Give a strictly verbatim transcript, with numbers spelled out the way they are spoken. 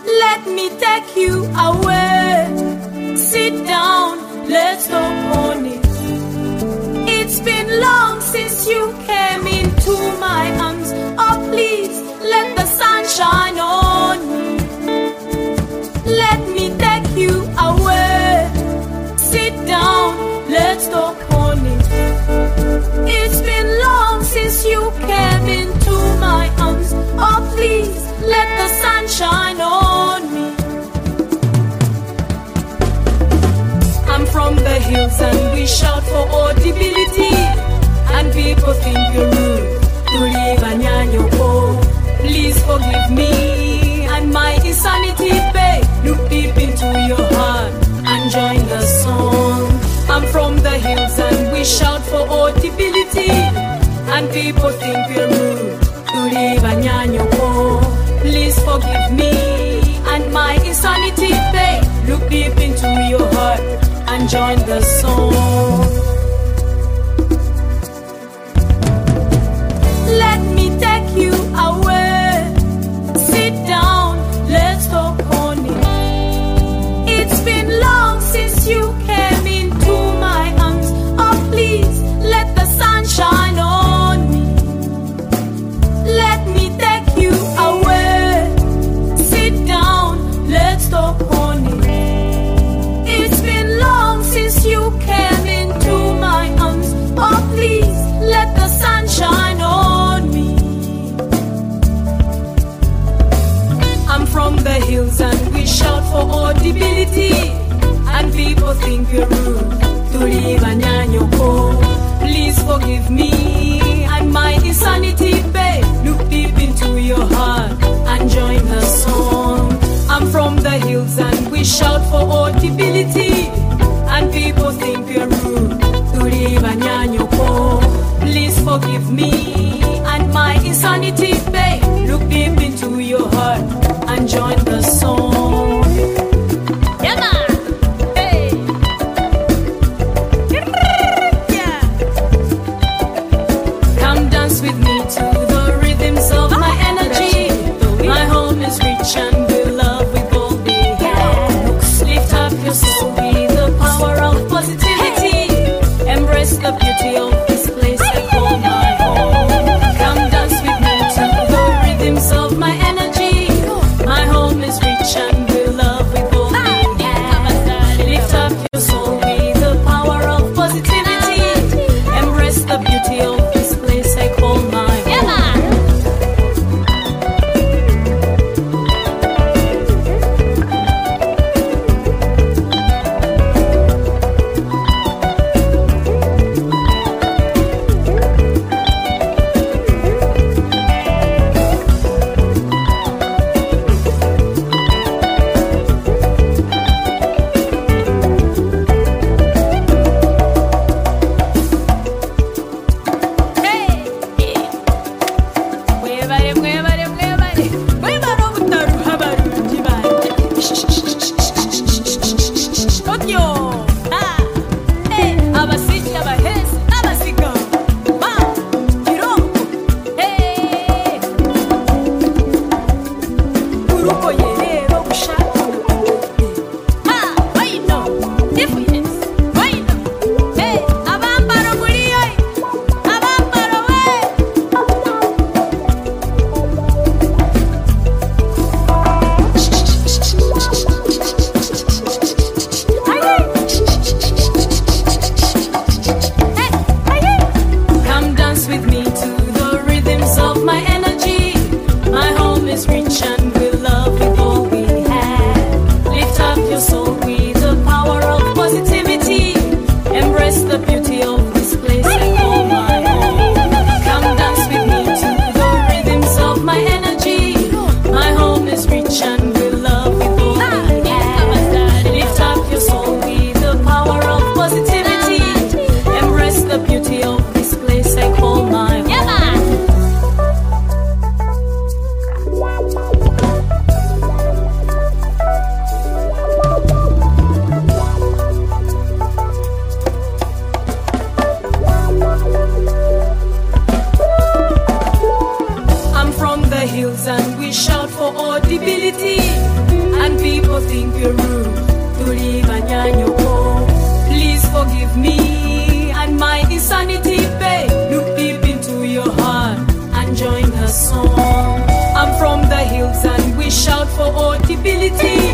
Let me take you away. Sit down, let's talk on it. It's been long since you came into my arms. Oh please, let the sun shine on me. Let me take you away. Sit down, let's talk on it. It's been long since you came into my arms. Oh please, let the sun shine on me. I'm from the hills and we shout for audibility, and people think we're rude to leave a nyanyoko. Please forgive me and my insanity, babe. Look deep into your heart and join the song. I'm from the hills and we shout for audibility, and people think we're rude to leave a nyanyoko. Please forgive me and my insanity, babe. Look deep into your heart and join the song. Let me take you away. Sit down, let's talk on it. It's been long since you came into my arms. Oh please, let the sun shine on me. Let me take you away. Sit down, let's talk on it. It's been long since you came into my arms. Oh please, let the sun shine on me. I'm from the hills and we shout for audibility, and people think we're rude to leave a nyanyoko. Please forgive me and my insanity, babe. Look deep into your heart and join the song. I'm from the hills and we shout for audibility, and people think we're rude to leave a nyanyoko. Please forgive me and my insanity, babe. Look deep into your heart and join the song. Yeah, man. Hey. Yeah. Come dance with me to the rhythms of my energy. My home is rich and we love with all we have. Lift up your soul with the power of positivity. Embrace the beauty of this place I call my home. Come dance with me to the rhythms of my energy. My home is rich and we love with all we have. Lift up your soul with the power of positivity. Embrace the beauty of this place I call my home. hills and we shout for audibility. audibility